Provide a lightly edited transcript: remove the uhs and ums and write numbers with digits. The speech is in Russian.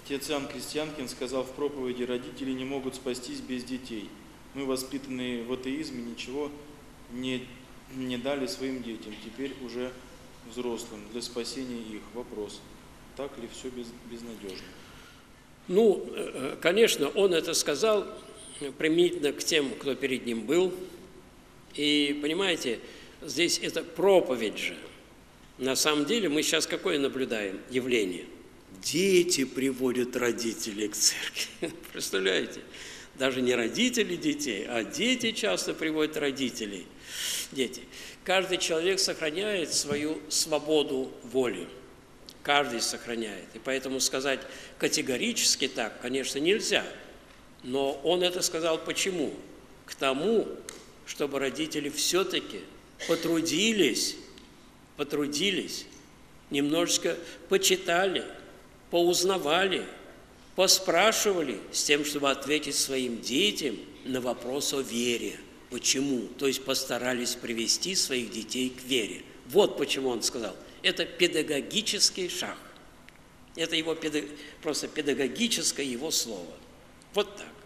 Отец Иоанн Крестьянкин сказал в проповеди: родители не могут спастись без детей. Мы, воспитанные в атеизме, ничего не дали своим детям, теперь уже взрослым, для спасения их. Вопрос: так ли все безнадежно? Ну, конечно, он это сказал применительно к тем, кто перед ним был. И, понимаете, здесь это проповедь же. На самом деле мы сейчас какое наблюдаем явление? Дети приводят родителей к церкви. Представляете? Даже не родители детей, а дети часто приводят родителей. Дети. Каждый человек сохраняет свою свободу воли. Каждый сохраняет. И поэтому сказать категорически так, конечно, нельзя. Но он это сказал почему? К тому, чтобы родители все-таки потрудились, немножечко почитали, поузнавали, поспрашивали с тем, чтобы ответить своим детям на вопрос о вере. Почему? То есть постарались привести своих детей к вере. Вот почему он сказал. Это педагогический шаг. Это его просто педагогическое его слово. Вот так.